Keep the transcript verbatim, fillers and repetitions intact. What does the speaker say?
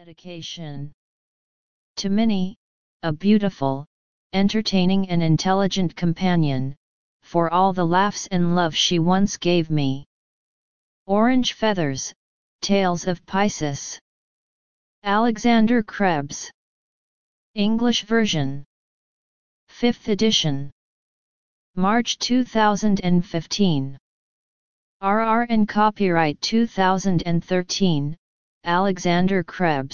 Dedication to Minnie, a beautiful, entertaining and intelligent companion, for all the laughs and love she once gave me. Orange Feathers, Tales of Pisces. Alexander Krebs. English version. fifth edition. March two thousand fifteen. R R N Copyright two thousand thirteen, Alexander Krebs.